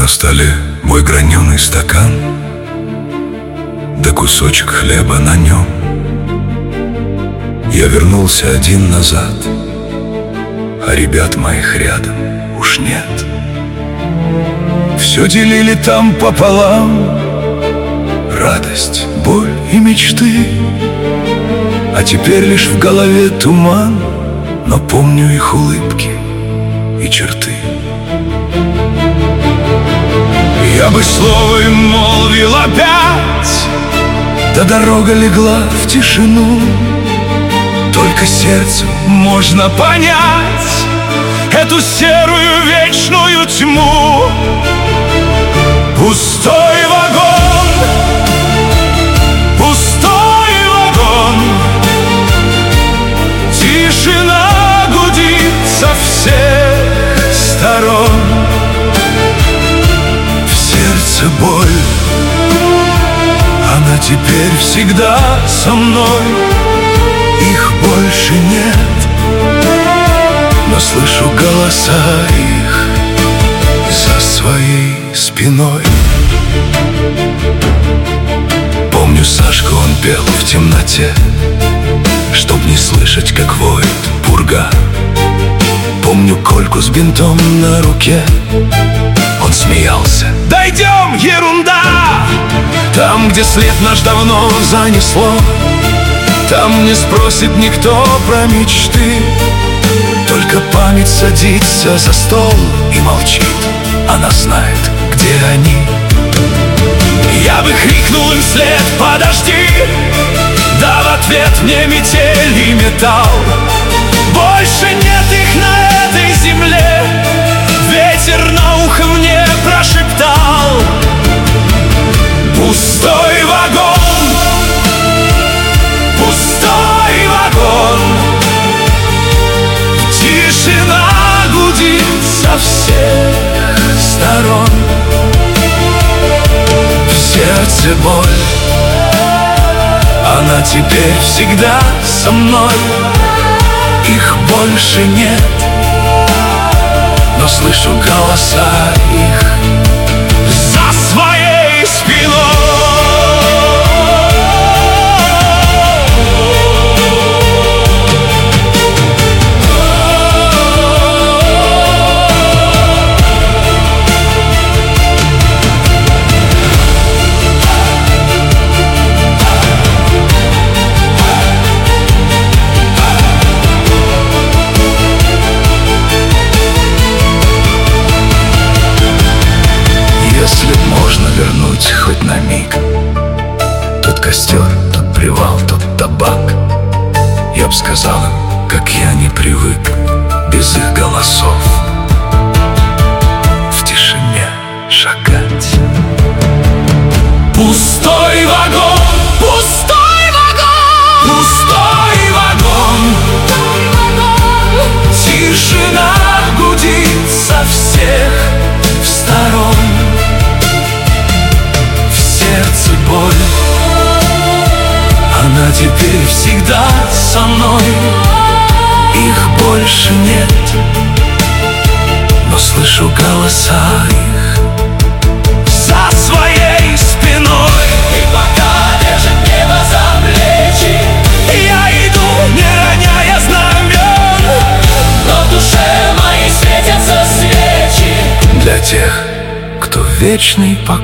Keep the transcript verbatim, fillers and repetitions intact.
На столе мой граненый стакан, да кусочек хлеба на нем. Я вернулся один назад, а ребят моих рядом уж нет. Все делили там пополам, радость, боль и мечты. А теперь лишь в голове туман, но помню их улыбки и черты. Я бы слово им молвил опять, да дорога легла в тишину. Только сердцем можно понять эту серую вечную тьму. Пустой вагон, пустой вагон, тишина гудит со всех сторон. В сердце боль, она теперь всегда со мной. Их больше нет, но слышу голоса их за своей спиной. Помню, Сашку он пел в темноте, чтоб не слышать, как воет пурга. Помню Кольку с бинтом на руке, он смеялся: дойдем, ерунда! Там, где след наш давно занесло, там не спросит никто про мечты. Только память садится за стол и молчит, она знает, где они. Я бы крикнул им вслед: подожди! Да в ответ мне метель и металл. Больше нет их на этой земле, ветер на ухо мне прошептал. Пустой вагон, пустой вагон, тишина гудит со всех сторон. В сердце боль, она теперь всегда со мной. Их больше нет, но слышу голоса их за своей спиной. Вернуть хоть на миг тот костер, тот привал, тот табак, я б сказал им, как я не привык без их голосов в тишине шагать. Пустой вагон, пустой вагон, пустой вагон, тишина гудит со всех сторон. Боль, она теперь всегда со мной. Их больше нет, но слышу голоса их за своей спиной. И пока держит небо за плечи, я иду, не роняя знамен, но в душе моей светятся свечи для тех, кто в вечный покой